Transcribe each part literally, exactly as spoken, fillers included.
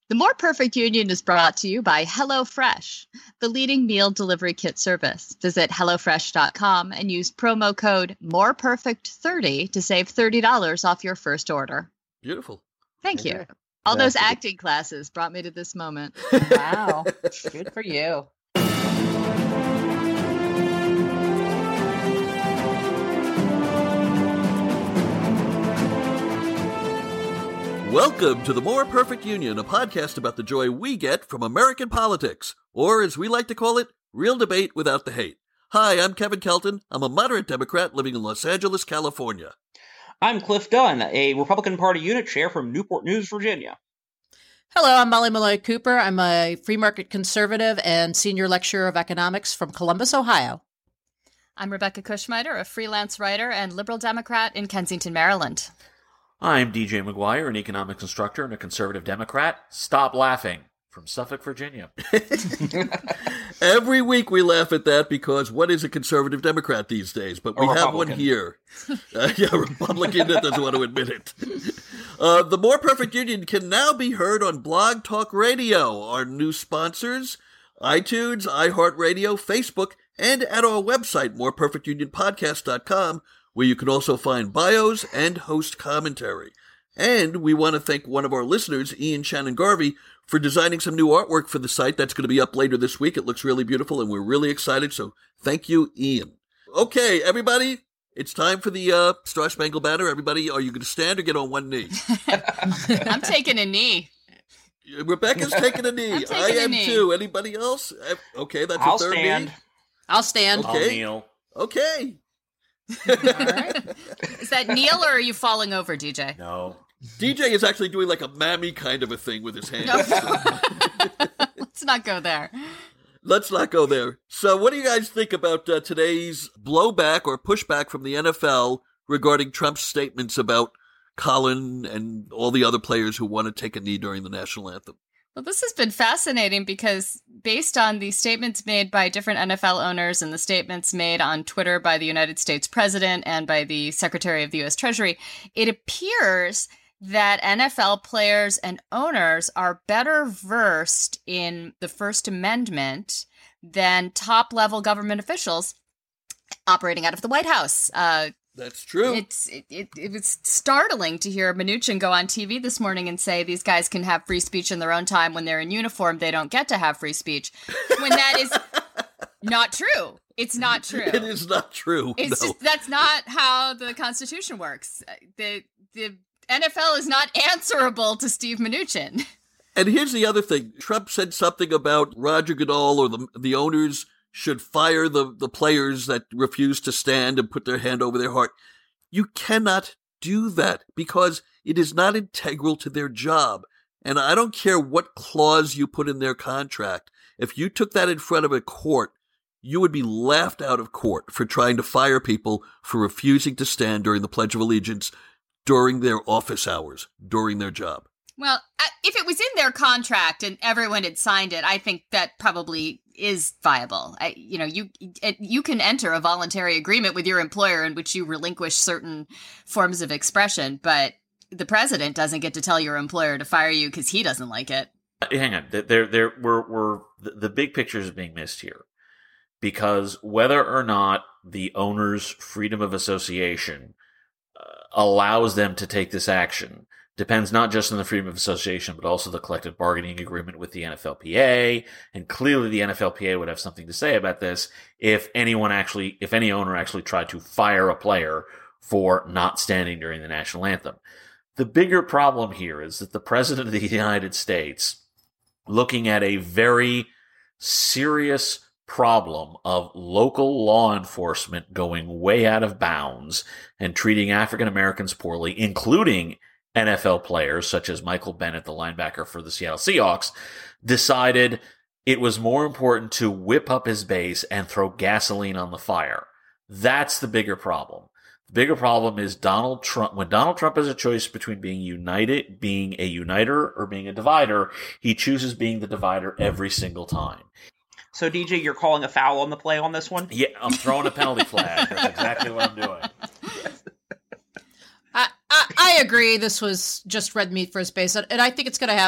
The More Perfect Union is brought to you by HelloFresh, the leading meal delivery kit service. Visit hello fresh dot com and use promo code more perfect thirty to save thirty dollars off your first order. Beautiful. Thank okay. you. All That's those good. acting classes brought me to this moment. Wow. Good for you. Welcome to The More Perfect Union, a podcast about the joy we get from American politics, or as we like to call it, real debate without the hate. Hi, I'm Kevin Kelton. I'm a moderate Democrat living in Los Angeles, California. I'm Cliff Dunn, a Republican Party unit chair from Newport News, Virginia. Hello, I'm Molly Malloy Cooper. I'm a free market conservative and senior lecturer of economics from Columbus, Ohio. I'm Rebecca Kushmiter, a freelance writer and liberal Democrat in Kensington, Maryland. I'm D J McGuire, an economics instructor and a conservative Democrat. Stop laughing. From Suffolk, Virginia. Every week we laugh at that because what is a conservative Democrat these days? But we have one here. Uh, yeah, a Republican that doesn't want to admit it. Uh, the More Perfect Union can now be heard on Blog Talk Radio, our new sponsors, iTunes, iHeartRadio, Facebook, and at our website, more perfect union podcast dot com, where you can also find bios and host commentary. And we want to thank one of our listeners, Ian Shannon Garvey, for designing some new artwork for the site. That's going to be up later this week. It looks really beautiful, and we're really excited, so thank you, Ian. Okay, everybody, it's time for the uh, Star Spangled Banner. Everybody, are you going to stand or get on one knee? I'm taking a knee. Rebecca's taking a knee. taking I a am knee. too. Anybody else? Okay, that's I'll a third stand. knee. I'll stand. Okay. I'll kneel. Okay. All right. Is that Neil or are you falling over, D J? No. D J is actually doing like a mammy kind of a thing with his hands. Let's not go there. Let's not go there. So what do you guys think about uh, today's blowback or pushback from the N F L regarding Trump's statements about Colin and all the other players who want to take a knee during the national anthem? Well, this has been fascinating because based on the statements made by different N F L owners and the statements made on Twitter by the United States president and by the Secretary of the U S Treasury, it appears that N F L players and owners are better versed in the First Amendment than top-level government officials operating out of the White House. Uh, That's true. It's it, it, it was startling to hear Mnuchin go on T V this morning and say these guys can have free speech in their own time. When they're in uniform, they don't get to have free speech. When that is not true. It's not true. It is not true. It's no. just that's not how the Constitution works. The the N F L is not answerable to Steve Mnuchin. And here's the other thing. Trump said something about Roger Goodell or the the owners should fire the, the players that refuse to stand and put their hand over their heart. You cannot do that because it is not integral to their job. And I don't care what clause you put in their contract. If you took that in front of a court, you would be laughed out of court for trying to fire people for refusing to stand during the Pledge of Allegiance during their office hours, during their job. Well, if it was in their contract and everyone had signed it, I think that probably is viable. I, you know, you you can enter a voluntary agreement with your employer in which you relinquish certain forms of expression, but the president doesn't get to tell your employer to fire you because he doesn't like it. Hang on. There, there, we're, we're, the big picture is being missed here. Because whether or not the owner's freedom of association uh, allows them to take this action depends not just on the freedom of association, but also the collective bargaining agreement with the N F L P A. And clearly the N F L P A would have something to say about this if anyone actually, if any owner actually tried to fire a player for not standing during the national anthem. The bigger problem here is that the president of the United States, looking at a very serious problem of local law enforcement going way out of bounds and treating African Americans poorly, including N F L players such as Michael Bennett, the linebacker for the Seattle Seahawks, decided it was more important to whip up his base and throw gasoline on the fire. That's the bigger problem. The bigger problem is Donald Trump. When Donald Trump has a choice between being united, being a uniter, or being a divider, he chooses being the divider every single time. So, D J, you're calling a foul on the play on this one? Yeah, I'm throwing a penalty flag. That's exactly what I'm doing. I, I, I agree. This was just red meat for his base, and I think it's going to have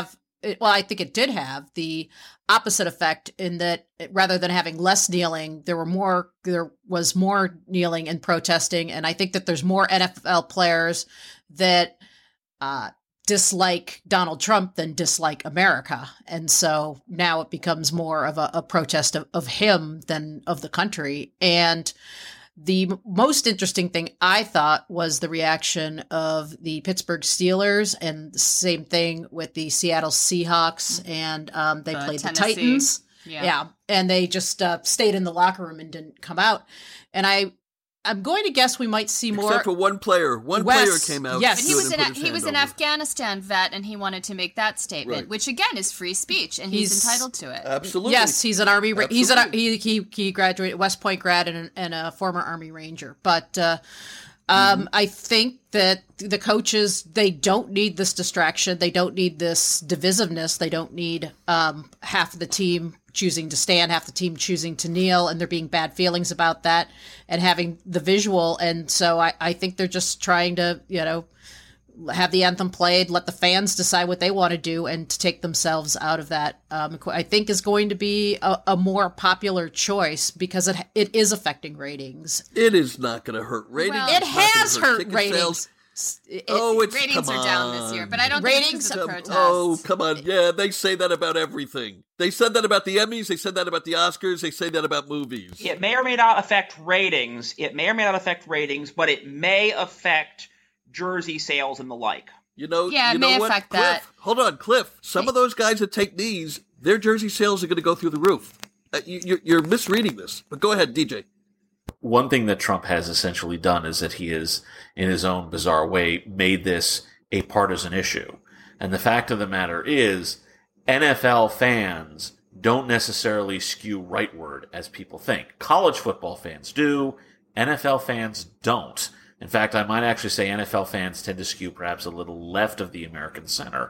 it, well, I think it did have the opposite effect in that rather than having less kneeling, there were more, there was more kneeling and protesting. And I think that there's more N F L players that uh, dislike Donald Trump than dislike America. And so now it becomes more of a, a protest of, of him than of the country. And the most interesting thing I thought was the reaction of the Pittsburgh Steelers, and the same thing with the Seattle Seahawks, and um, they uh, played Tennessee. the Titans. Yeah. yeah, and they just uh, stayed in the locker room and didn't come out. And I, I'm going to guess we might see more. Except for one player. One Wes, player came out. yes. But he was and an put his he was hand an over. Afghanistan vet, and he wanted to make that statement, Right. which again is free speech, and he's, He's- entitled to it. Absolutely. Yes, he's an army. Ra- he's an Absolutely. he he he graduated West Point grad and, and a former Army Ranger. But uh, um, Mm-hmm. I think that the coaches, they don't need this distraction. They don't need this divisiveness. They don't need um, half of the team choosing to stand, half the team choosing to kneel, and there being bad feelings about that, and having the visual. And so I, I think they're just trying to, you know, have the anthem played, let the fans decide what they want to do, and to take themselves out of that, um, I think is going to be a, a more popular choice because it it is affecting ratings. It is not going to hurt ratings. Well, It It's not gonna has hurt ticket ratings. sales. It- Oh, it's Ratings come are down this year, on. but I don't Ratings think it's because of are- protests. Oh, come on. Yeah, they say that about everything. They said that about the Emmys. They said that about the Oscars. They say that about movies. It may or may not affect ratings. It may or may not affect ratings, but it may affect jersey sales and the like. You know, Yeah, it you know may what, affect Cliff? that. Hold on, Cliff. Some of those guys that take knees, their jersey sales are going to go through the roof. Uh, you, you're, you're misreading this. But go ahead, D J. One thing that Trump has essentially done is that he has, in his own bizarre way, made this a partisan issue. And the fact of the matter is, N F L fans don't necessarily skew rightward as people think. College football fans do. N F L fans don't. In fact, I might actually say N F L fans tend to skew perhaps a little left of the American center.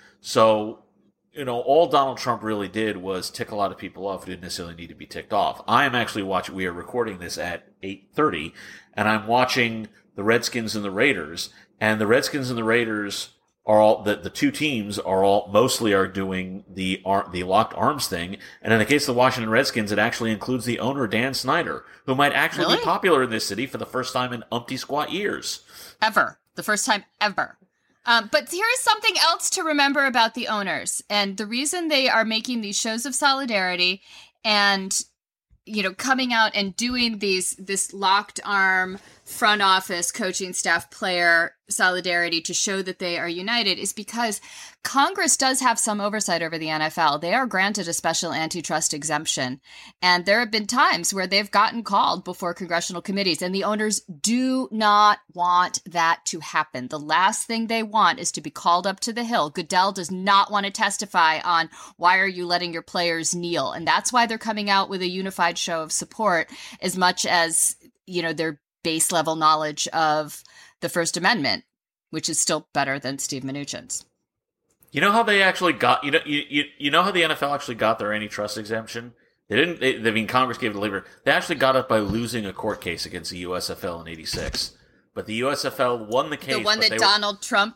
So, you know, all Donald Trump really did was tick a lot of people off who didn't necessarily need to be ticked off. I am actually watching, we are recording this at eight thirty, and I'm watching the Redskins and the Raiders, and the Redskins and the Raiders are all, the, the two teams are all, mostly are doing the ar- the locked arms thing, and in the case of the Washington Redskins, it actually includes the owner, Dan Snyder, who might actually Really? be popular in this city for the first time in umpty squat years. Ever. The first time ever. Um, but here is something else to remember about the owners. And the reason they are making these shows of solidarity and, you know, coming out and doing these, this locked arm front office coaching staff player solidarity to show that they are united is because Congress does have some oversight over the N F L. They are granted a special antitrust exemption. And there have been times where they've gotten called before congressional committees, and the owners do not want that to happen. The last thing they want is to be called up to the Hill. Goodell does not want to testify on why are you letting your players kneel. And that's why they're coming out with a unified show of support as much as, you know, their base level knowledge of the First Amendment, which is still better than Steve Mnuchin's. You know how they actually got, you know, you, you, you know how the N F L actually got their antitrust exemption? They didn't, they, I mean, Congress gave it to Labor. They actually got it by losing a court case against the U S F L in eighty-six. But the U S F L won the case. The one but that they were- Donald Trump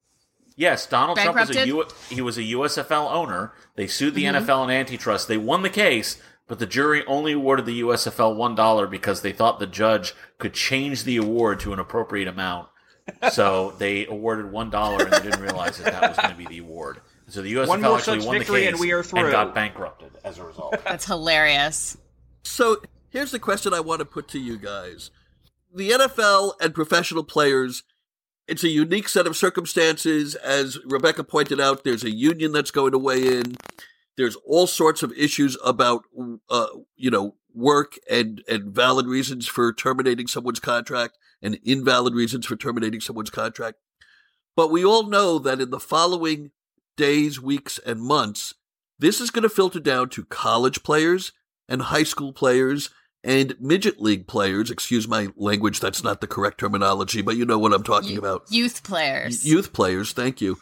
Yes, Donald Trump was a bankrupted? U, he was a U S F L owner. They sued the Mm-hmm. N F L in antitrust. They won the case, but the jury only awarded the U S F L one dollar because they thought the judge could change the award to an appropriate amount. So they awarded one dollar and they didn't realize that that was going to be the award. So the U S F L One more actually such won the victory case and we are through. got bankrupted as a result. That's hilarious. So here's the question I want to put to you guys. The N F L and professional players, it's a unique set of circumstances. As Rebecca pointed out, there's a union that's going to weigh in. There's all sorts of issues about, uh, you know, work and, and valid reasons for terminating someone's contract and invalid reasons for terminating someone's contract. But we all know that in the following days, weeks, and months, this is going to filter down to college players and high school players and midget league players. Excuse my language, that's not the correct terminology, but you know what I'm talking Y- about. Youth players. Youth players, thank you.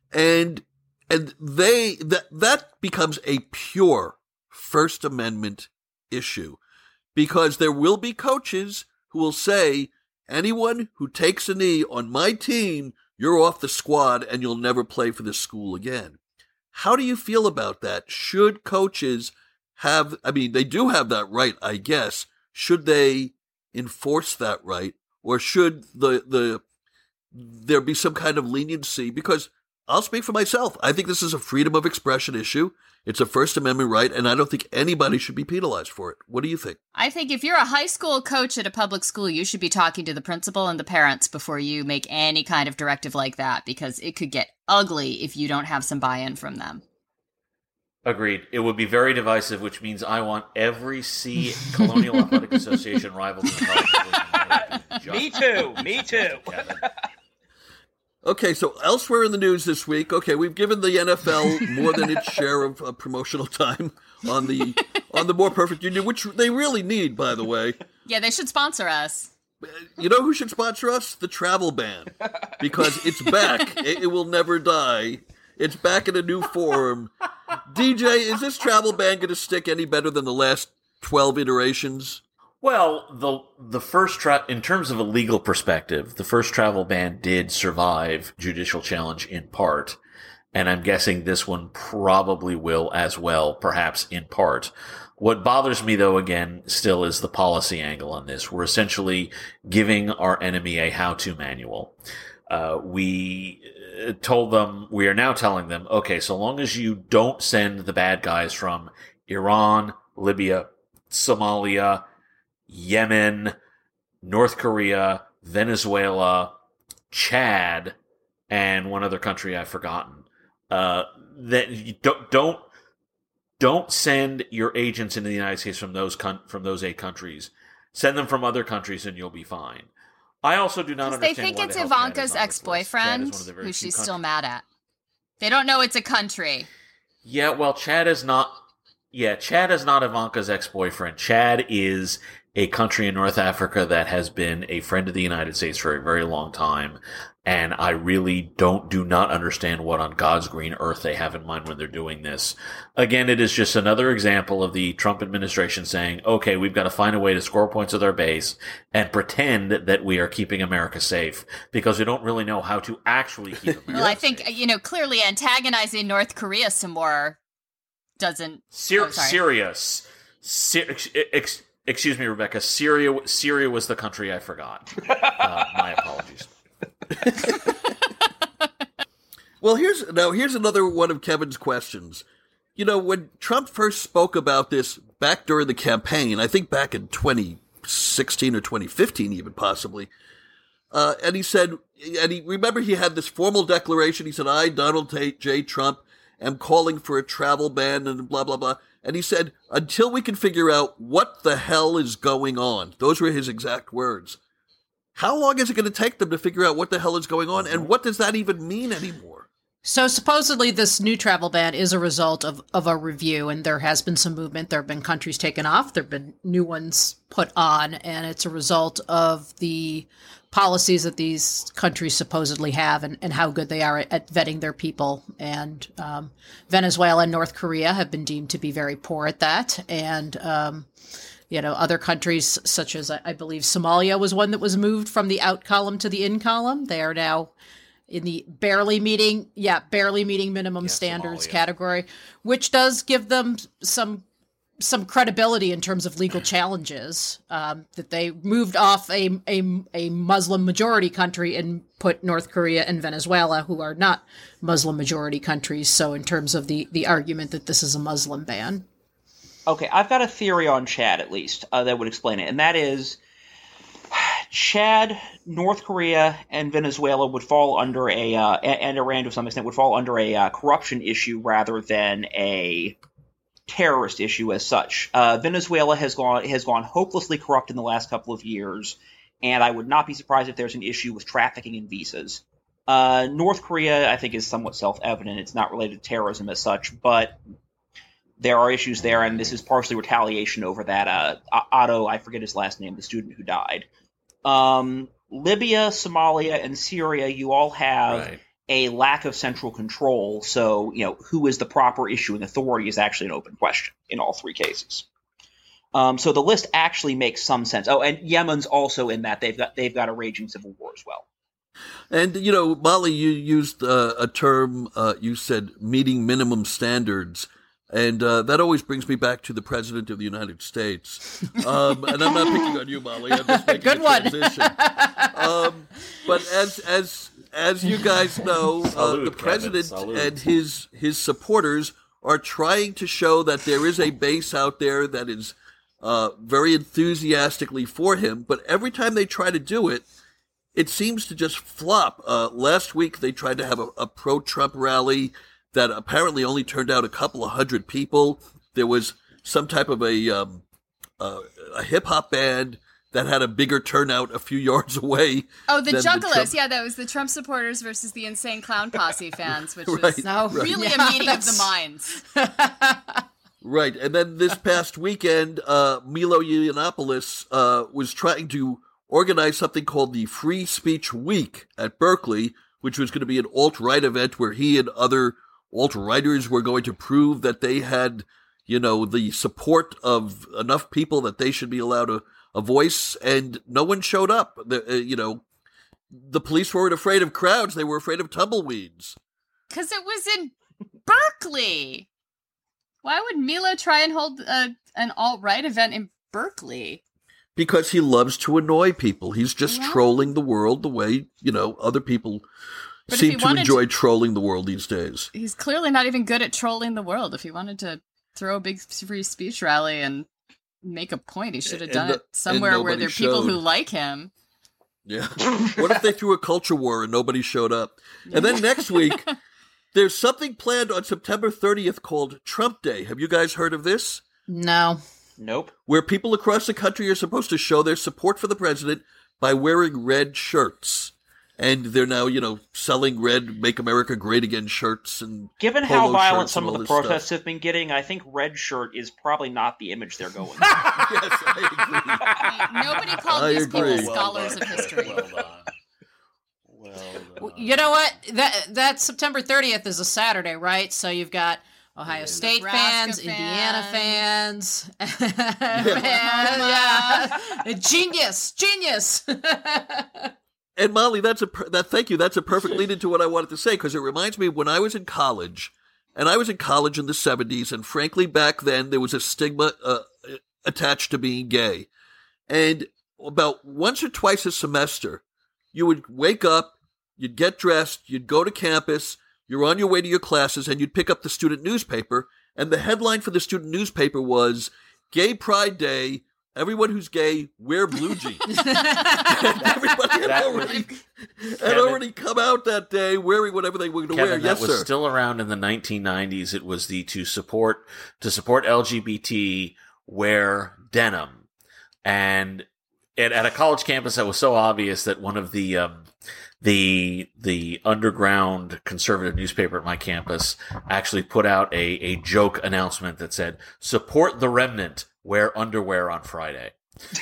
And and they that that becomes a pure First Amendment issue, because there will be coaches who will say, anyone who takes a knee on my team, you're off the squad and you'll never play for this school again. How do you feel about that? Should coaches have, I mean, they do have that right, I guess. Should they enforce that right? Or should the the there be some kind of leniency? Because I'll speak for myself. I think this is a freedom of expression issue. It's a First Amendment right, and I don't think anybody should be penalized for it. What do you think? I think if you're a high school coach at a public school, you should be talking to the principal and the parents before you make any kind of directive like that, because it could get ugly if you don't have some buy-in from them. Agreed. It would be very divisive, which means I want every C Colonial Athletic Association rival to the Me too. Me too. Okay, so elsewhere in the news this week, okay, we've given the N F L more than its share of uh, promotional time on the on the More Perfect Union, which they really need, by the way. Yeah, they should sponsor us. You know who should sponsor us? The travel ban, because it's back. It, it will never die. It's back in a new form. D J, is this travel ban going to stick any better than the last twelve iterations? Well, the the first tra- in terms of a legal perspective, the first travel ban did survive judicial challenge in part, and I'm guessing this one probably will as well, perhaps in part. What bothers me, though, again, still is the policy angle on this. We're essentially giving our enemy a how-to manual. Uh, we told them, we are now telling them, okay, so long as you don't send the bad guys from Iran, Libya, Somalia, Yemen, North Korea, Venezuela, Chad, and one other country I've forgotten. Uh, that you don't don't don't send your agents into the United States from those con- from those eight countries. Send them from other countries, and you'll be fine. I also do not understand. They think why it's the Ivanka's ex-boyfriend, who she's countries. still mad at. They don't know it's a country. Yeah, well, Chad is not. Yeah, Chad is not Ivanka's ex-boyfriend. Chad is a country in North Africa that has been a friend of the United States for a very long time. And I really don't, do not understand what on God's green earth they have in mind when they're doing this. Again, it is just another example of the Trump administration saying, okay, we've got to find a way to score points with our base and pretend that we are keeping America safe, because we don't really know how to actually keep America Well, I think, safe. you know, clearly antagonizing North Korea some more doesn't... Syr- oh, sorry. Syria. Sy- ex- ex- excuse me, Rebecca. Syria Syria was the country I forgot. Uh, my apologies. Well, here's now here's another one of Kevin's questions. You know, when Trump first spoke about this back during the campaign, I think back in twenty sixteen or twenty fifteen even possibly, uh, and he said, and he remember he had this formal declaration. He said, I, Donald J. Trump, am calling for a travel ban and blah, blah, blah. And he said, until we can figure out what the hell is going on. Those were his exact words. How long is it going to take them to figure out what the hell is going on? And what does that even mean anymore? So supposedly this new travel ban is a result of, of a review, and there has been some movement. There have been countries taken off. There have been new ones put on, and it's a result of the policies that these countries supposedly have and, and how good they are at, at vetting their people. And um, Venezuela and North Korea have been deemed to be very poor at that. And, um, you know, other countries such as, I believe, Somalia was one that was moved from the out column to the in column. They are now in the barely meeting, yeah, barely meeting minimum yeah, standards Somalia. category, which does give them some some credibility in terms of legal challenges, um, that they moved off a, a, a Muslim majority country and put North Korea and Venezuela, who are not Muslim majority countries. So in terms of the, the argument that this is a Muslim ban. Okay, I've got a theory on Chad, at least, uh, that would explain it. And that is Chad, North Korea, and Venezuela would fall under a, uh, and Iran to some extent, would fall under a uh, corruption issue rather than a terrorist issue as such. Uh, Venezuela has gone has gone hopelessly corrupt in the last couple of years, and I would not be surprised if there's an issue with trafficking in visas. Uh, North Korea, I think, is somewhat self-evident. It's not related to terrorism as such, but there are issues there, and this is partially retaliation over that uh, Otto, I forget his last name, the student who died. Um, Libya, Somalia, and Syria, you all have right. a lack of central control, so, you know, who is the proper issuing authority is actually an open question in all three cases. Um, so the list actually makes some sense. Oh, and Yemen's also in that. They've got they've got a raging civil war as well. And, you know, Molly, you used uh, a term, uh, you said meeting minimum standards. And uh, that always brings me back to the President of the United States. Um, and I'm not picking on you, Molly. I'm just making Good a one. transition. um, but as as as you guys know, uh, Salute, the President Kevin, and his his supporters are trying to show that there is a base out there that is uh, very enthusiastically for him. But every time they try to do it, it seems to just flop. Uh, last week, they tried to have a, a pro-Trump rally that apparently only turned out a couple of hundred people. There was some type of a um, uh, a hip hop band that had a bigger turnout a few yards away. Oh, the than Juggalos. Trump- Yeah, that was the Trump supporters versus the Insane Clown Posse fans, which Right, was No, really yeah, a meeting of the that's- minds. Right, and then this past weekend, uh, Milo Yiannopoulos uh, was trying to organize something called the Free Speech Week at Berkeley, which was going to be an alt-right event where he and other alt-righters were going to prove that they had, you know, the support of enough people that they should be allowed a, a voice, and no one showed up. The, uh, you know, the police weren't afraid of crowds; they were afraid of tumbleweeds. Because it was in Berkeley. Why would Milo try and hold a, an alt-right event in Berkeley? Because he loves to annoy people. He's just Well- trolling the world the way, you know, other people But if seem he to wanted enjoy to- trolling the world these days. He's clearly not even good at trolling the world. If he wanted to throw a big free speech rally and make a point, he should have And done the- it somewhere and where there are people nobody who showed. like him. Yeah. What if they threw a culture war and nobody showed up? And then next week, there's something planned on September thirtieth called Trump Day. Have you guys heard of this? No. Nope. Where people across the country are supposed to show their support for the president by wearing red shirts. And they're now, you know, selling red Make America Great Again shirts and Given how polo violent shirts some and of all the this stuff. protests have been getting, I think red shirt is probably not the image they're going with. Yes, I agree. Nobody called I these agree. people Well scholars done. of history. Well done. Well done. You know what? That that September thirtieth is a Saturday, right? So you've got Ohio State Nebraska fans, Indiana fans. fans. yeah. Genius, genius. And Molly, that's a per- that. Thank you. That's a perfect lead into what I wanted to say, because it reminds me of when I was in college, and I was in college in the seventies, and frankly, back then there was a stigma uh, attached to being gay, and about once or twice a semester, you would wake up, you'd get dressed, you'd go to campus, you're on your way to your classes, and you'd pick up the student newspaper, and the headline for the student newspaper was "Gay Pride Day. Everyone who's gay, wear blue jeans." And everybody had That already, was- had already come out that day wearing whatever they were going to wear. Kevin, Yes, that was sir. still around in the nineteen nineties. It was the to support to support L G B T wear denim, and at, at a college campus that was so obvious that one of the um, the the underground conservative newspaper at my campus actually put out a a joke announcement that said, "Support the remnant. Wear underwear on Friday."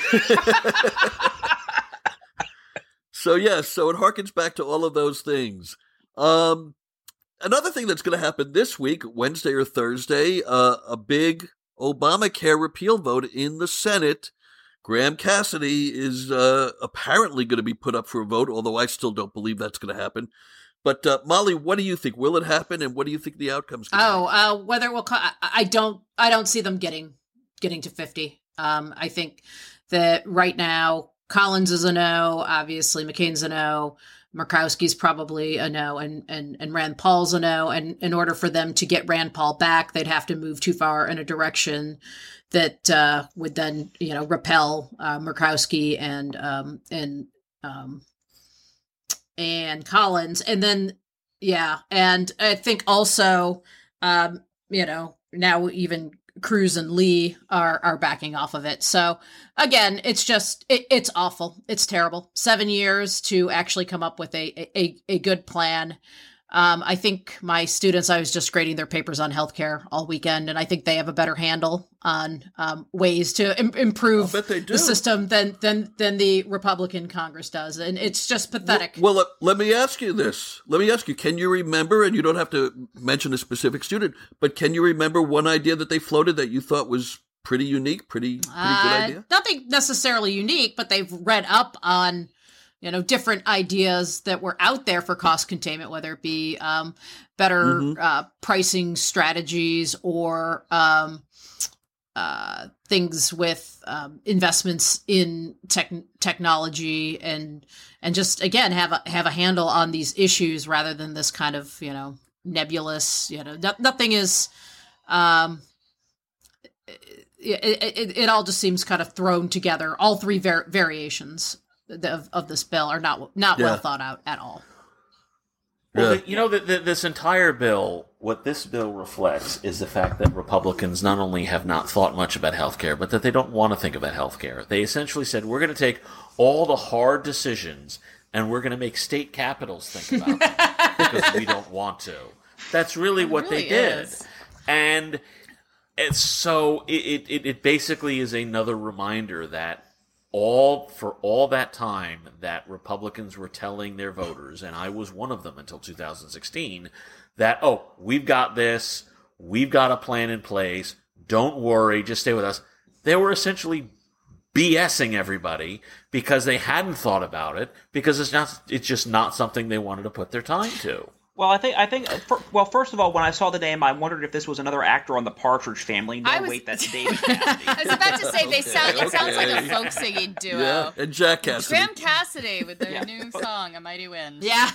So yes, so it harkens back to all of those things. Um, another thing that's going to happen this week, Wednesday or Thursday, uh, a big Obamacare repeal vote in the Senate. Graham Cassidy is uh, apparently going to be put up for a vote, although I still don't believe that's going to happen. But uh, Molly, what do you think? Will it happen, and what do you think the outcome's going to Oh, be? uh, whether it will. Co- I, I don't. I don't see them getting getting to fifty. Um, I think that right now Collins is a no. Obviously, McCain's a no. Murkowski's probably a no, and and and Rand Paul's a no. And in order for them to get Rand Paul back, they'd have to move too far in a direction that uh, would then, you know, repel uh, Murkowski and um, and um, and Collins, and then yeah, and I think also, um, you know, now even Cruz and Lee are are backing off of it. So again, it's just it, it's awful. It's terrible. Seven years to actually come up with a a, a good plan. Um, I think my students, I was just grading their papers on healthcare all weekend, and I think they have a better handle on um, ways to Im- improve I'll bet they do. the system than than than the Republican Congress does, and it's just pathetic. Well, well uh, let me ask you this. Let me ask you, can you remember, and you don't have to mention a specific student, but can you remember one idea that they floated that you thought was pretty unique, pretty, pretty good Uh, idea? Nothing necessarily unique, but they've read up on you know, different ideas that were out there for cost containment, whether it be um, better mm-hmm. uh, pricing strategies or um, uh, things with um, investments in tech- technology and and just again have a have a handle on these issues rather than this kind of, you know, nebulous, you know, no, nothing is. Um, it, it, it all just seems kind of thrown together. All three var- variations of, of this bill are not not yeah. well thought out at all. Well, yeah. the, you know, the, the, this entire bill, what this bill reflects is the fact that Republicans not only have not thought much about healthcare, but that they don't want to think about healthcare. They essentially said, we're going to take all the hard decisions and we're going to make state capitals think about them because we don't want to. That's really it what really they did. Is. And it's so it, it, it basically is another reminder that all for all that time that Republicans were telling their voters, and I was one of them until two thousand sixteen, that, oh, we've got this, we've got a plan in place, don't worry, just stay with us. They were essentially BSing everybody because they hadn't thought about it, because it's not it's just not something they wanted to put their time to. Well, I think I think for, well, first of all, when I saw the name, I wondered if this was another actor on the Partridge Family. No, was, wait, that's David Cassidy. I was about to say they sound. It sounds like a folk singing duo. Yeah, and Jack Cassidy, Graham Cassidy with their yeah. new song "A Mighty Wind." Yeah.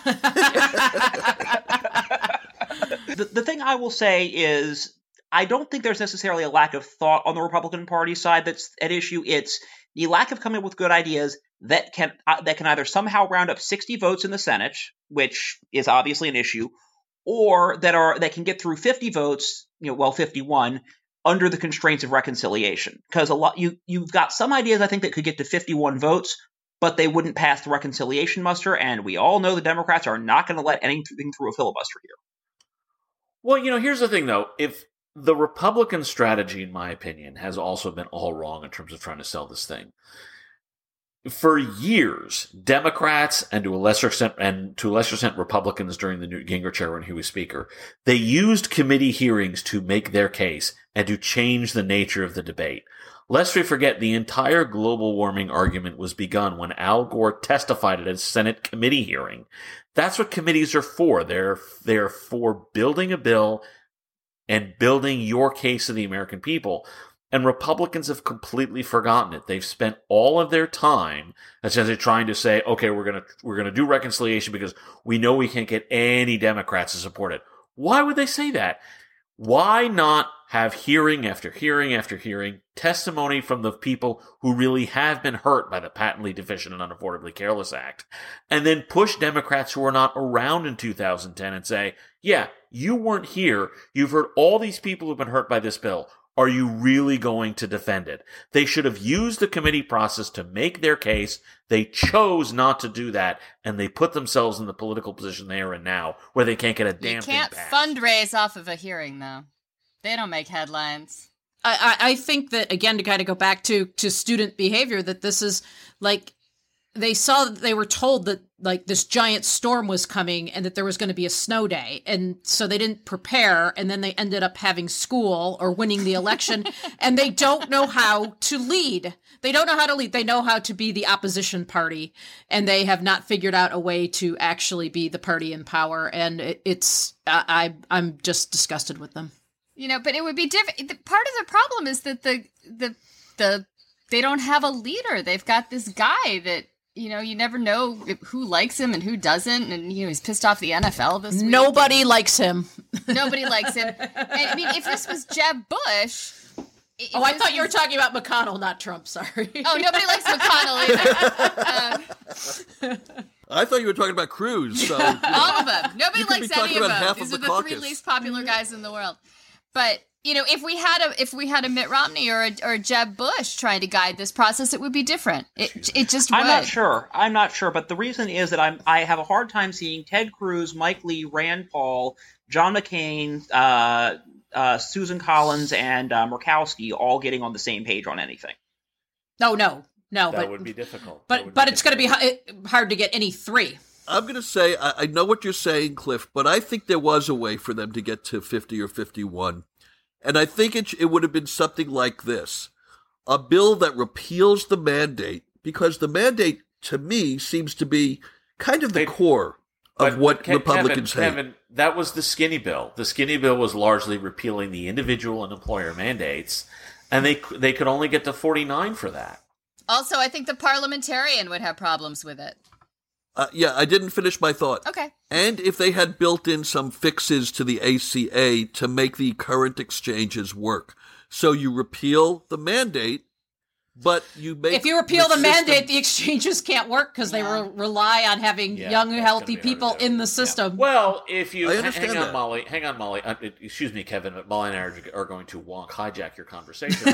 the the thing I will say is, I don't think there's necessarily a lack of thought on the Republican Party side that's at issue. It's the lack of coming up with good ideas that can uh, that can either somehow round up sixty votes in the Senate, which is obviously an issue, or that are that can get through fifty votes, you know, well, fifty-one under the constraints of reconciliation. Because a lot you you've got some ideas I think that could get to fifty-one votes, but they wouldn't pass the reconciliation muster, and we all know the Democrats are not going to let anything through a filibuster here. Well, you know, here's the thing, though. If the Republican strategy, in my opinion, has also been all wrong in terms of trying to sell this thing. For years, Democrats and to a lesser extent, and to a lesser extent, Republicans during the Newt Gingrich era when he was Speaker, they used committee hearings to make their case and to change the nature of the debate. Lest we forget, the entire global warming argument was begun when Al Gore testified at a Senate committee hearing. That's what committees are for. They're they're for building a bill and building your case to the American people. And Republicans have completely forgotten it. They've spent all of their time essentially trying to say, okay, we're going to we're going to do reconciliation because we know we can't get any Democrats to support it. Why would they say that? Why not have hearing after hearing after hearing, testimony from the people who really have been hurt by the patently deficient and unaffordably careless act, and then push Democrats who are not around in two thousand ten and say, yeah, you weren't here. You've heard all these people who've been hurt by this bill. Are you really going to defend it? They should have used the committee process to make their case. They chose not to do that, and they put themselves in the political position they are in now, where they can't get a damn thing passed. You can't fundraise off of a hearing, though. They don't make headlines. I, I, I think that, again, to kind of go back to, to student behavior, that this is like, they saw that they were told that like this giant storm was coming and that there was going to be a snow day. And so they didn't prepare. And then they ended up having school or winning the election and they don't know how to lead. They don't know how to lead. They know how to be the opposition party and they have not figured out a way to actually be the party in power. And it, it's, I, I'm just disgusted with them. You know, but it would be different. Part of the problem is that the, the, the, they don't have a leader. They've got this guy that, you know, you never know who likes him and who doesn't. And, you know, he's pissed off the N F L this week. Nobody and, likes him. Nobody likes him. And, I mean, if this was Jeb Bush. Oh, I thought was, you were talking about McConnell, not Trump. Sorry. Oh, nobody likes McConnell either. Um, I thought you were talking about Cruz. So, all of them. Nobody likes any of them. Of These are the, the three least popular guys in the world. But, you know, if we had a if we had a Mitt Romney or a, or a Jeb Bush trying to guide this process, it would be different. It it just would. I'm not sure. I'm not sure. But the reason is that I'm I have a hard time seeing Ted Cruz, Mike Lee, Rand Paul, John McCain, uh, uh, Susan Collins, and uh, Murkowski all getting on the same page on anything. No, no, no. That but, would be difficult. But but it's going to be hard to get any three. I'm going to say, I, I know what you're saying, Cliff, but I think there was a way for them to get to fifty or fifty-one. And I think it, it would have been something like this. A bill that repeals the mandate, because the mandate to me, seems to be kind of the they, core of but, what Ke- Republicans Kevin, hate. Kevin, that was the skinny bill. The skinny bill was largely repealing the individual and employer mandates, and they they could only get to forty-nine for that. Also, I think the parliamentarian would have problems with it. Uh, yeah, I didn't finish my thought. Okay. And if they had built in some fixes to the A C A to make the current exchanges work. So you repeal the mandate, but you make... If you repeal the the system- mandate, the exchanges can't work because Yeah. they re- rely on having Yeah, young, that's healthy gonna be hard people to do. in the system. Well, if you I h- understand hang on, that. Molly, hang on, Molly. Uh, excuse me, Kevin, but Molly and I are, are going to wonk hijack your conversation.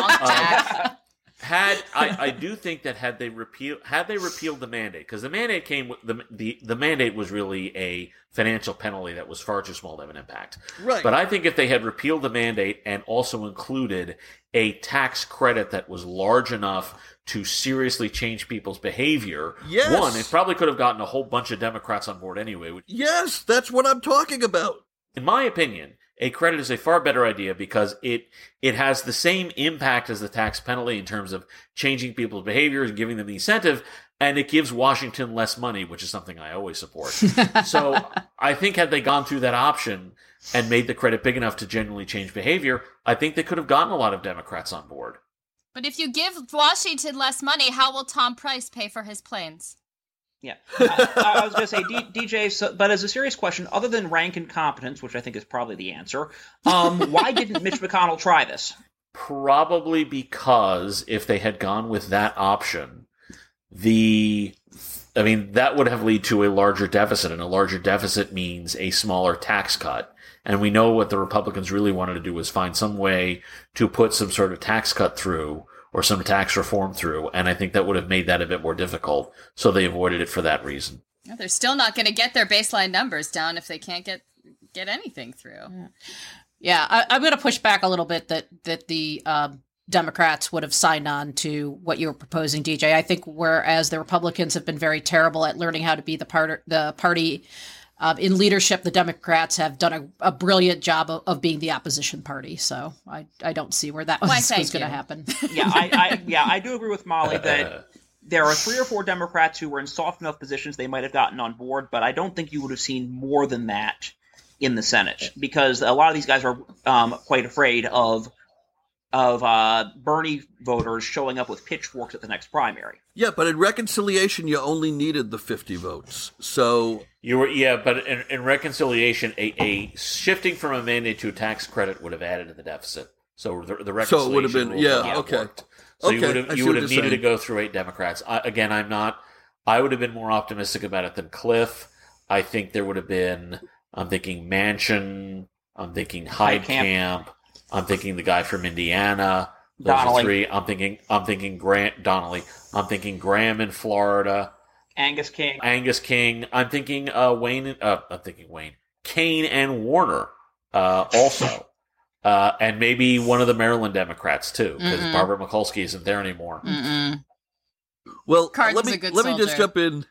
um, had I, I do think that had they repeal had they repealed the mandate, because the mandate came with the, the the mandate was really a financial penalty that was far too small to have an impact. Right. But I think if they had repealed the mandate and also included a tax credit that was large enough to seriously change people's behavior, Yes. one, it probably could have gotten a whole bunch of Democrats on board anyway. Which, Yes, that's what I'm talking about. in my opinion, a credit is a far better idea because it it has the same impact as the tax penalty in terms of changing people's behaviors and giving them the incentive, and it gives Washington less money, which is something I always support. So I think had they gone through that option and made the credit big enough to genuinely change behavior, I think they could have gotten a lot of Democrats on board. But if you give Washington less money, how will Tom Price pay for his planes? Yeah, I, I was going to say, D, D J. So, but as a serious question, other than rank incompetence, which I think is probably the answer, um, why didn't Mitch McConnell try this? Probably because if they had gone with that option, the I mean that would have led to a larger deficit, and a larger deficit means a smaller tax cut. And we know what the Republicans really wanted to do was find some way to put some sort of tax cut through or some tax reform through, and I think that would have made that a bit more difficult, so they avoided it for that reason. Yeah, they're still not going to get their baseline numbers down if they can't get get anything through. Yeah, yeah I, I'm going to push back a little bit that that the um, Democrats would have signed on to what you were proposing, D J. I think whereas the Republicans have been very terrible at learning how to be the part the party uh, in leadership, the Democrats have done a, a brilliant job of, of being the opposition party. So I, I don't see where that Why, was, thank was going to you. happen. Yeah, I, I yeah I do agree with Molly that there are three or four Democrats who were in soft enough positions they might have gotten on board, but I don't think you would have seen more than that in the Senate, because a lot of these guys are um, quite afraid of of uh, Bernie voters showing up with pitchforks at the next primary. Yeah, but in reconciliation, you only needed the fifty votes. So You were yeah, but in, in reconciliation, a, a shifting from a mandate to a tax credit would have added to the deficit. So the, the reconciliation So it would have been- rules yeah, would have okay. worked. So Okay, you would I have see you what would have you're needed to saying. go through eight Democrats. I, again, I'm not. I would have been more optimistic about it than Cliff. I think there would have been. I'm thinking Manchin. I'm thinking Heidkamp. Heidkamp. I'm thinking the guy from Indiana. Those Donnelly. are three. I'm thinking. I'm thinking Grant Donnelly. I'm thinking Graham in Florida. Angus King. Angus King. I'm thinking uh, Wayne. Uh, I'm thinking Wayne. Kane and Warner. Uh, also. Uh, and maybe one of the Maryland Democrats too, because Mm-mm. Barbara Mikulski isn't there anymore. Mm-mm. Well, Cardin's let me a good let me just soldier. jump in.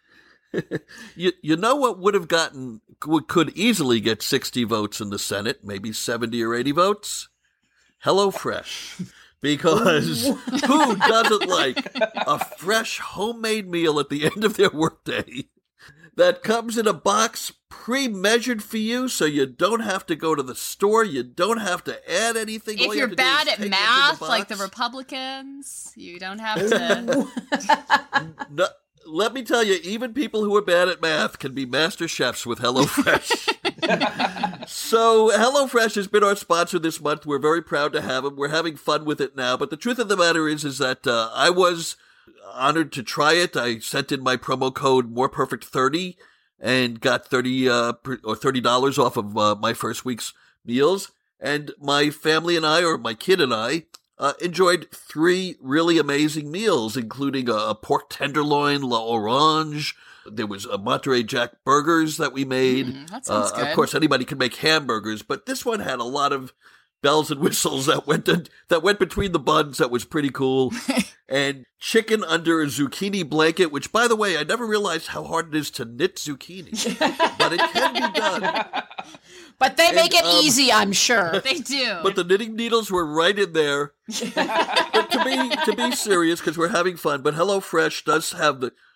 you you know what would have gotten would, could easily get sixty votes in the Senate, maybe seventy or eighty votes. HelloFresh, because who doesn't like a fresh homemade meal at the end of their workday that comes in a box pre-measured for you, so you don't have to go to the store, you don't have to add anything. All If you you're have to do is bad at take what's in math, the like the box. Republicans, you don't have to. No, let me tell you, even people who are bad at math can be master chefs with HelloFresh. So HelloFresh has been our sponsor this month. We're very proud to have them. We're having fun with it now. But the truth of the matter is, is that uh, I was honored to try it. I sent in my promo code more perfect thirty and got thirty uh, per, or thirty dollars off of uh, my first week's meals. And my family and I, or my kid and I, Uh, enjoyed three really amazing meals, including a, a pork tenderloin, La Orange. There was a Monterey Jack burgers that we made. Mm, that sounds uh, good. Of course, anybody can make hamburgers, but this one had a lot of bells and whistles that went to, that went between the buns. That was pretty cool. And chicken under a zucchini blanket, which, by the way, I never realized how hard it is to knit zucchini, but it can be done. But they make And, it um, easy, I'm sure. They do. But the knitting needles were right in there. But to be to be serious, because we're having fun, but HelloFresh does have the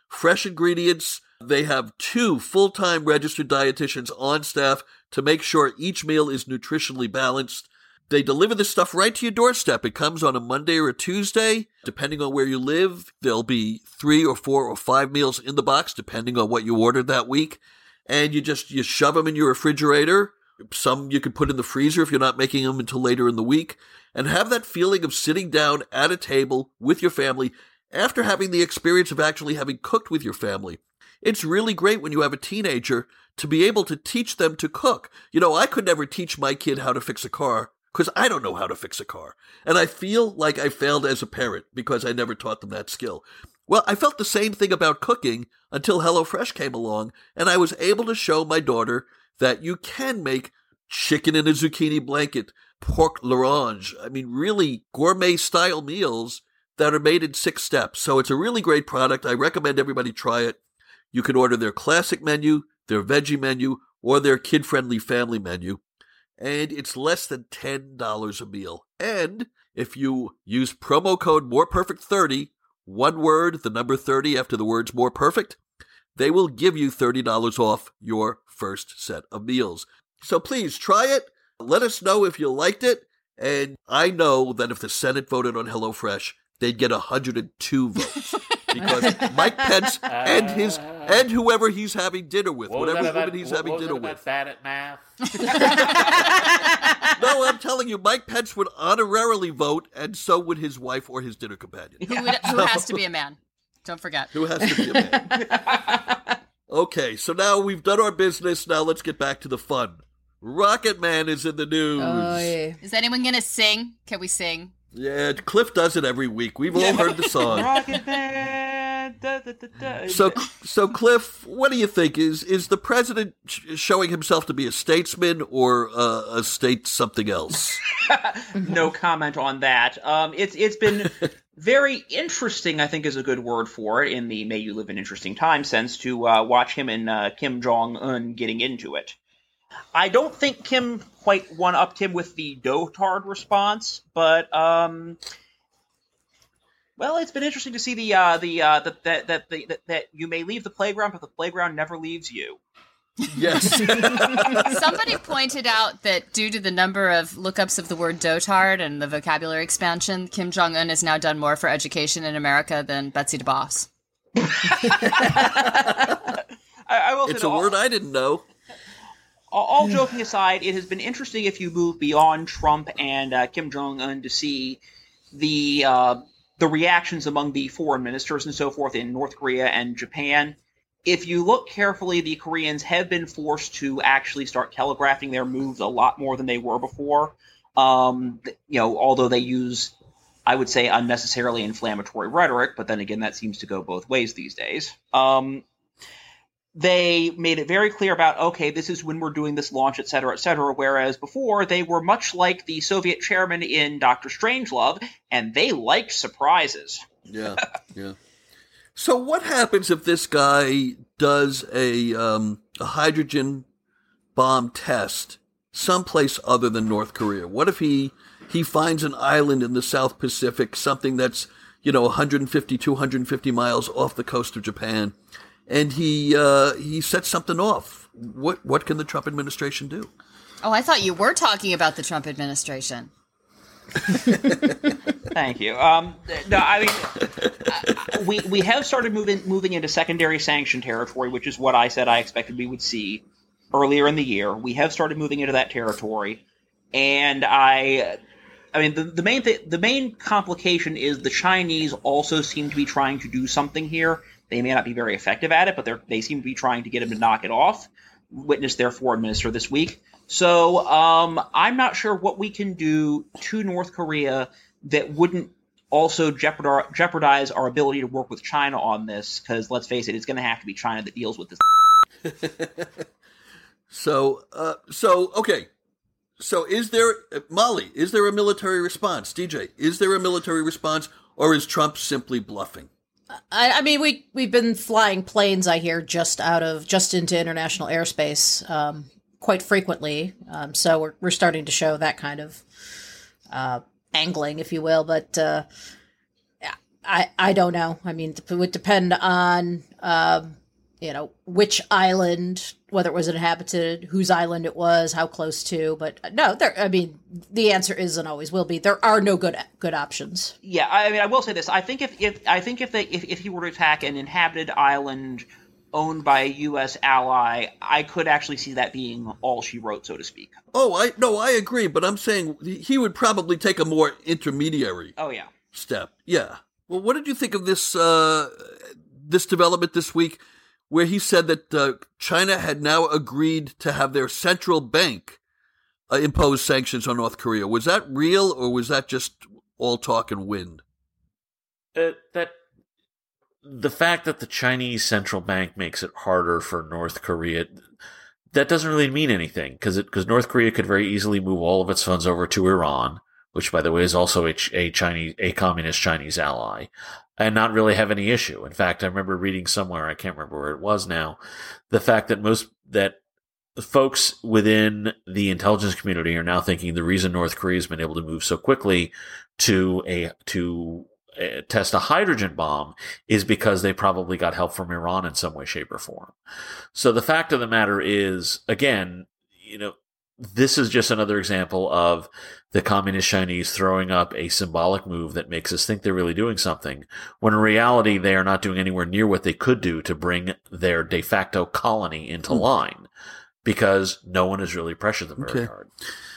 fresh ingredients. They have two full-time registered dietitians on staff to make sure each meal is nutritionally balanced. They deliver this stuff right to your doorstep. It comes on a Monday or a Tuesday. Depending on where you live, there'll be three or four or five meals in the box, depending on what you ordered that week. And you just, you shove them in your refrigerator. Some you could put in the freezer if you're not making them until later in the week. And have that feeling of sitting down at a table with your family after having the experience of actually having cooked with your family. It's really great when you have a teenager to be able to teach them to cook. You know, I could never teach my kid how to fix a car because I don't know how to fix a car. And I feel like I failed as a parent because I never taught them that skill. Well, I felt the same thing about cooking until HelloFresh came along, and I was able to show my daughter that you can make chicken in a zucchini blanket, pork l'orange. I mean, really gourmet-style meals that are made in six steps. So it's a really great product. I recommend everybody try it. You can order their classic menu, their veggie menu, or their kid-friendly family menu. And it's less than ten dollars a meal. And if you use promo code more perfect thirty, one word, the number thirty after the words more perfect, they will give you thirty dollars off your first set of meals. So please try it. Let us know if you liked it. And I know that if the Senate voted on HelloFresh, they'd get one hundred two votes. Because Mike Pence and his and whoever he's having dinner with, what whatever woman about, he's what, having what dinner was with. Bad at math. No, I'm telling you, Mike Pence would honorarily vote, and so would his wife or his dinner companion. Who, would, who has to be a man? Don't forget. Who has to be a man? Okay, so now we've done our business. Now let's get back to the fun. Rocket Man is in the news. Oh, yeah. Is anyone going to sing? Can we sing? Yeah, Cliff does it every week. We've all heard the song. Rocket Man. Da, da, da, da. So, so Cliff, what do you think? Is is the president sh- showing himself to be a statesman or uh, a state something else? No comment on that. Um, it's it's been very interesting, I think is a good word for it, in the may you live in interesting times sense, to uh, watch him and uh, Kim Jong-un getting into it. I don't think Kim quite one-upped him with the dotard response, but um, well, it's been interesting to see the uh, the uh, that that that, the, that that you may leave the playground, but the playground never leaves you. Yes. Somebody pointed out that due to the number of lookups of the word dotard and the vocabulary expansion, Kim Jong-un has now done more for education in America than Betsy DeVos. I, I will It's say a all, word I didn't know. all, all joking aside, it has been interesting if you move beyond Trump and uh, Kim Jong-un to see the uh, the reactions among the foreign ministers and so forth in North Korea and Japan. If you look carefully, the Koreans have been forced to actually start telegraphing their moves a lot more than they were before. Um, you know, although they use, I would say, unnecessarily inflammatory rhetoric, but then again, that seems to go both ways these days. Um, they made it very clear about, okay, this is when we're doing this launch, et cetera, et cetera, whereas before they were much like the Soviet chairman in Doctor Strangelove, and they liked surprises. Yeah, yeah. So what happens if this guy does a um, a hydrogen bomb test someplace other than North Korea? What if he he finds an island in the South Pacific, something that's, you know, one hundred fifty, two hundred fifty miles off the coast of Japan, and he uh, he sets something off? What what can the Trump administration do? Oh, I thought you were talking about the Trump administration. Thank you. Um, no, I mean, we we have started moving moving into secondary sanction territory, which is what I said I expected we would see earlier in the year. We have started moving into that territory, and I, I mean, the the main th- the main complication is the Chinese also seem to be trying to do something here. They may not be very effective at it, but they they seem to be trying to get him to knock it off. Witnessed their foreign minister this week. So um, I'm not sure what we can do to North Korea that wouldn't also jeopardize, jeopardize our ability to work with China on this, because let's face it, it's going to have to be China that deals with this. so, uh, so okay. So is there, Molly, is there a military response? D J, is there a military response, or is Trump simply bluffing? I, I mean, we we've been flying planes, I hear, just out of just into international airspace um, quite frequently. Um, so we're we're starting to show that kind of uh, angling, if you will. But uh, I, I don't know. I mean, it would depend on, um, you know, which island, whether it was inhabited, whose island it was, how close to. But no, there. I mean, the answer is and always will be there are no good good options. Yeah, I mean, I will say this. I think if, if I think if they if, if he were to attack an inhabited island owned by a U S ally, I could actually see that being all she wrote, so to speak. Oh, I no, I agree. But I'm saying he would probably take a more intermediary. Oh yeah. Step. Yeah. Well, what did you think of this uh, this development this week, where he said that uh, China had now agreed to have their central bank uh, impose sanctions on North Korea? Was that real, or was that just all talk and wind? Uh, that the fact that the Chinese central bank makes it harder for North Korea, that doesn't really mean anything, because because North Korea could very easily move all of its funds over to Iran, which, by the way, is also a, a Chinese, a communist Chinese ally, and not really have any issue. In fact, I remember reading somewhere, I can't remember where it was now, the fact that most, that folks within the intelligence community are now thinking the reason North Korea has been able to move so quickly to a, to a, test a hydrogen bomb is because they probably got help from Iran in some way, shape, or form. So the fact of the matter is, again, you know, this is just another example of the communist Chinese throwing up a symbolic move that makes us think they're really doing something, when in reality they are not doing anywhere near what they could do to bring their de facto colony into mm. line, because no one has really pressured them very okay. hard.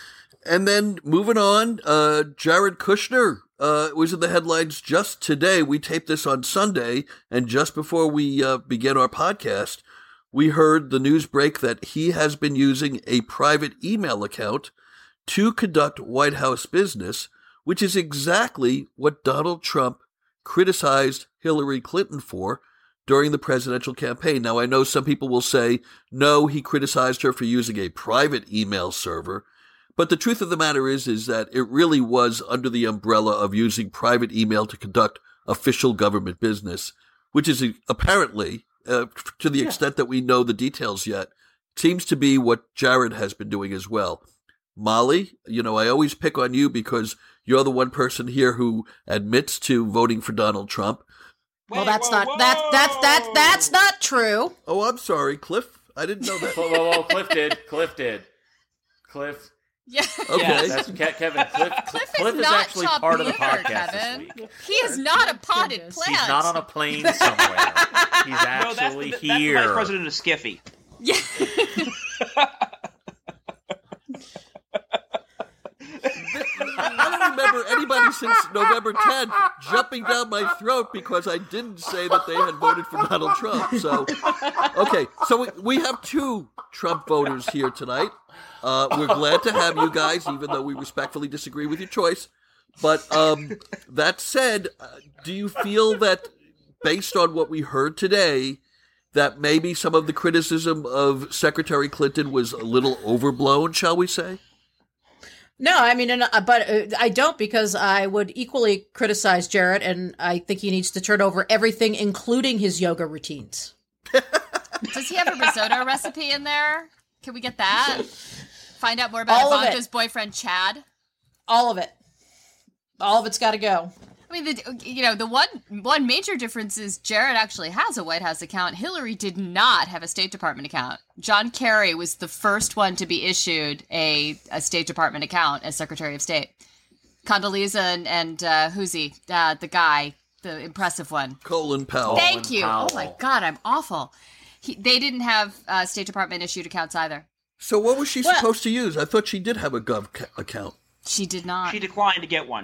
And then moving on, uh, Jared Kushner uh, was in the headlines just today. We taped this on Sunday, and just before we uh, began our podcast, we heard the news break that he has been using a private email account to conduct White House business, which is exactly what Donald Trump criticized Hillary Clinton for during the presidential campaign. Now, I know some people will say, no, he criticized her for using a private email server. But the truth of the matter is, is that it really was under the umbrella of using private email to conduct official government business, which is apparently, uh, to the yeah. extent that we know the details yet, seems to be what Jared has been doing as well. Molly, you know, I always pick on you because you're the one person here who admits to voting for Donald Trump. Wait, well, that's whoa, not, whoa. that's, that's, that's, that's not true. Oh, I'm sorry, Cliff. I didn't know that. whoa, whoa, whoa, Cliff did. Cliff did. Cliff. Yeah. Okay. Yeah, that's Ke- Kevin. Cliff, Cliff, Cliff is, is actually part of the podcast Kevin. this week. He is not a potted Goodness. plant. He's not on a plane somewhere. He's actually no, that's the, here. That's the vice president of Skiffy. Yeah. I don't remember anybody since November tenth jumping down my throat because I didn't say that they had voted for Donald Trump. So, okay, so we, we have two Trump voters here tonight. Uh, we're glad to have you guys, even though we respectfully disagree with your choice. But um, that said, uh, do you feel that, based on what we heard today, that maybe some of the criticism of Secretary Clinton was a little overblown, shall we say? No, I mean, and, uh, but uh, I don't, because I would equally criticize Jared, and I think he needs to turn over everything, including his yoga routines. Does he have a risotto recipe in there? Can we get that? Find out more about All Ivanka's boyfriend, Chad? All of it. All of it's got to go. I mean, the, you know, the one one major difference is Jared actually has a White House account. Hillary did not have a State Department account. John Kerry was the first one to be issued a, a State Department account as Secretary of State. Condoleezza and, and uh, who's he? Uh, the guy, the impressive one. Colin Powell. Thank Colin you. Powell. Oh, my God, I'm awful. He, they didn't have uh, State Department issued accounts either. So what was she well, supposed to use? I thought she did have a Gov ca- account. She did not. She declined to get one.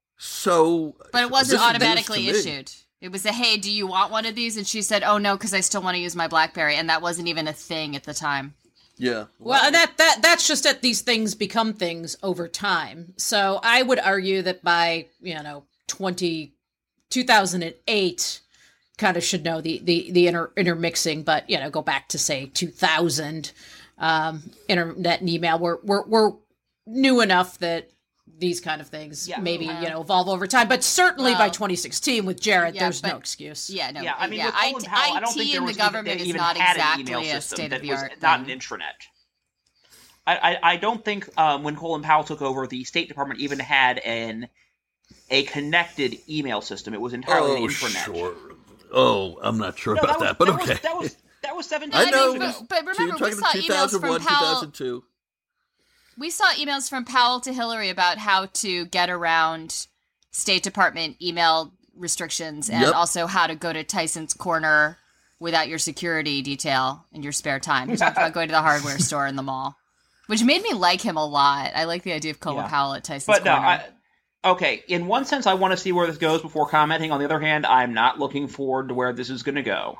So, but it wasn't this automatically is news to me. issued. It was a, hey, do you want one of these? And she said, oh, no, because I still want to use my BlackBerry. And that wasn't even a thing at the time. Yeah. Well, and that, that that's just that these things become things over time. So I would argue that by, you know, twenty, two thousand eight, kind of should know the, the, the inter, intermixing, but, you know, go back to, say, two thousand, um, internet and email were, were, were new enough that these kind of things yeah. maybe, uh, you know, evolve over time. But certainly well, by twenty sixteen with Jared, yeah, there's but, no excuse. Yeah, no. Yeah, I mean, yeah, with Colin Powell, I, I don't think there was the government even, is not had exactly an email a system that state-of-the-art was not an intranet. I, I, I don't think um, when Colin Powell took over, the State Department even had an a connected email system. It was entirely oh, an intranet. Sure. Oh, I'm not sure no, about that, was, that, but that okay. Was, that was that was seventeen I know, years ago. But, but remember, so we saw emails from Powell. two thousand two We saw emails from Powell to Hillary about how to get around State Department email restrictions and yep. also how to go to Tyson's Corner without your security detail in your spare time. He talked about going to the hardware store in the mall, which made me like him a lot. I like the idea of Colin yeah. Powell at Tyson's but Corner. No, I, okay, in one sense, I want to see where this goes before commenting. On the other hand, I'm not looking forward to where this is going to go.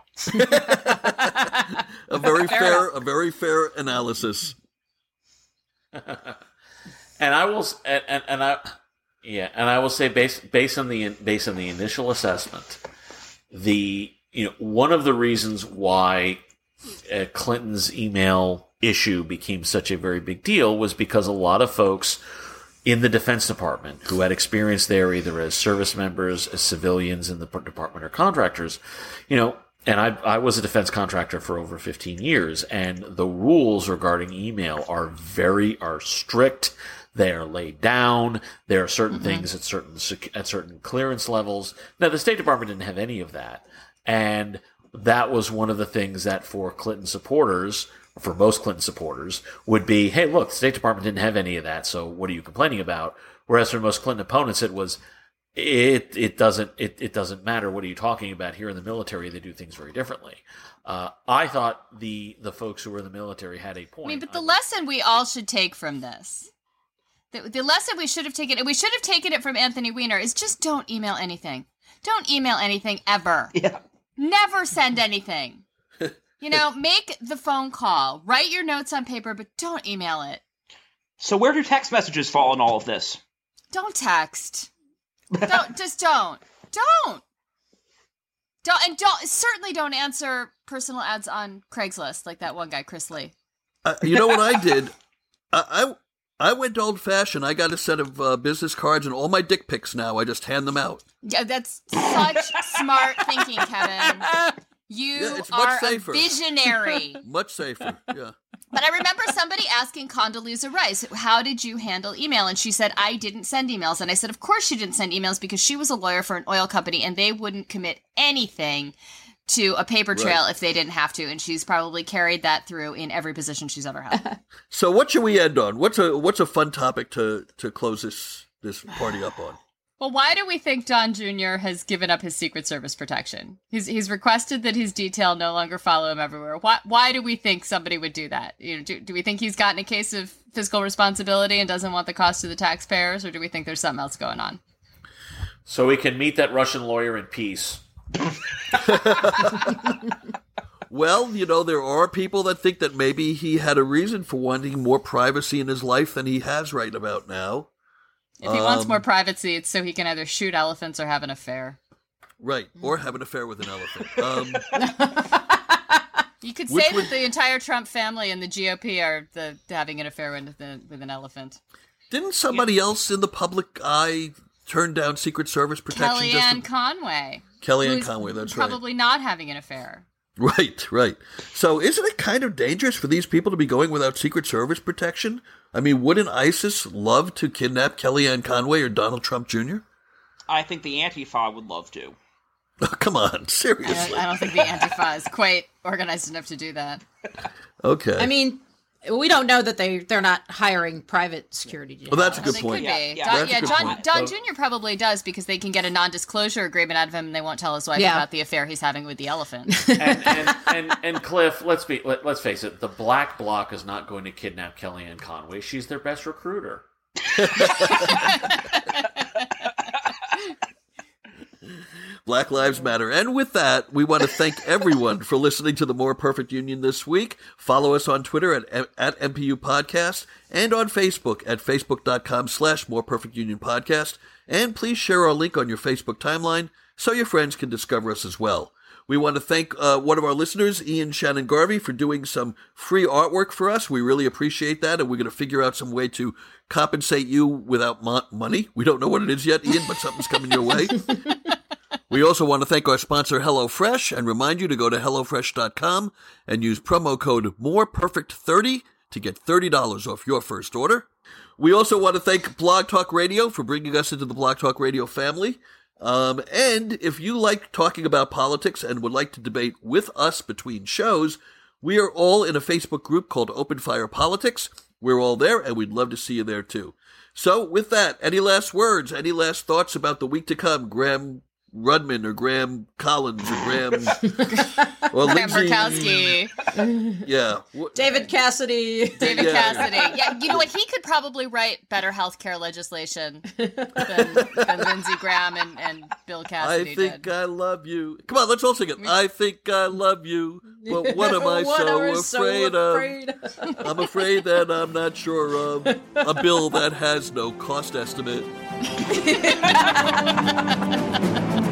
a very fair, fair a very fair analysis. and I will, and, and, and I, yeah, and I will say, based based on the based on the initial assessment, the you know one of the reasons why uh, Clinton's email issue became such a very big deal was because a lot of folks in the Defense Department who had experience there either as service members, as civilians in the department, or contractors, you know. And I, I was a defense contractor for over fifteen years, and the rules regarding email are very are strict. They are laid down. There are certain mm-hmm. things at certain at certain clearance levels. Now, the State Department didn't have any of that, and that was one of the things that for Clinton supporters, for most Clinton supporters, would be, hey, look, the State Department didn't have any of that, so what are you complaining about? Whereas for most Clinton opponents, it was, It it doesn't it, it doesn't matter. What are you talking about? Here in the military, they do things very differently. Uh, I thought the the folks who were in the military had a point. I mean, but the I lesson we all should take from this, the, the lesson we should have taken, and we should have taken it from Anthony Weiner, is just don't email anything. Don't email anything ever. Yeah. Never send anything. You know, make the phone call, write your notes on paper, but don't email it. So where do text messages fall in all of this? Don't text. Don't just don't don't don't and don't certainly don't answer personal ads on Craigslist like that one guy Chris Lee. Uh, you know what I did? I, I I went old fashioned. I got a set of uh, business cards and all my dick pics now. I just hand them out. Yeah, that's such smart thinking, Kevin. You yeah, it's are much safer. a visionary. Much safer. Yeah. But I remember somebody asking Condoleezza Rice, how did you handle email? And she said, I didn't send emails. And I said, of course she didn't send emails because she was a lawyer for an oil company and they wouldn't commit anything to a paper trail right. if they didn't have to. And she's probably carried that through in every position she's ever had. So what should we end on? What's a what's a fun topic to, to close this, this party up on? Well, why do we think Don Junior has given up his Secret Service protection? He's he's requested that his detail no longer follow him everywhere. Why why do we think somebody would do that? You know, do, do we think he's gotten a case of fiscal responsibility and doesn't want the cost to the taxpayers, or do we think there's something else going on? So we can meet that Russian lawyer in peace. Well, you know, there are people that think that maybe he had a reason for wanting more privacy in his life than he has right about now. If he um, wants more privacy, it's so he can either shoot elephants or have an affair. Right, or have an affair with an elephant. Um, you could say would, that the entire Trump family and the G O P are the, having an affair with, the, with an elephant. Didn't somebody yeah. else in the public eye turn down Secret Service protection? Kellyanne to, Conway. Kellyanne Conway, that's probably right. Probably not having an affair. Right, right. So isn't it kind of dangerous for these people to be going without Secret Service protection? I mean, wouldn't ISIS love to kidnap Kellyanne Conway or Donald Trump Junior? I think the Antifa would love to. Oh, come on, seriously. I don't, I don't think the Antifa is quite organized enough to do that. Okay. I mean, we don't know that they, they're not hiring private security details. Well, that's a good well, point. Could yeah, be. yeah. Don, That's yeah, a good Don, point. Don Junior probably does because they can get a non-disclosure agreement out of him and they won't tell his wife yeah. about the affair he's having with the elephant. and, and, and, and Cliff, let's be let, let's face it, the Black Bloc is not going to kidnap Kellyanne Conway. She's their best recruiter. Black Lives Matter. And with that, we want to thank everyone for listening to the More Perfect Union this week. Follow us on Twitter at, at M P U Podcast and on Facebook at facebook.com slash More Perfect Union Podcast. And please share our link on your Facebook timeline so your friends can discover us as well. We want to thank uh, one of our listeners, Ian Shannon Garvey, for doing some free artwork for us. We really appreciate that, and we're going to figure out some way to compensate you without mo- money. We don't know what it is yet, Ian, but something's coming your way. We also want to thank our sponsor, HelloFresh, and remind you to go to hello fresh dot com and use promo code more perfect thirty to get thirty dollars off your first order. We also want to thank Blog Talk Radio for bringing us into the Blog Talk Radio family. Um, and if you like talking about politics and would like to debate with us between shows, we are all in a Facebook group called Open Fire Politics. We're all there, and we'd love to see you there, too. So, with that, any last words, any last thoughts about the week to come, Graham Rudman or Graham Collins or Graham or Graham Lindsay Murkowski. Yeah. David Cassidy. David Yeah. Cassidy. Yeah, you know what? He could probably write better healthcare legislation than, than Lindsey Graham and, and Bill Cassidy I think did. I love you. Come on, let's all sing it. I think I love you, but what am I What so are we afraid, so of? afraid of? I'm afraid that I'm not sure of a bill that has no cost estimate.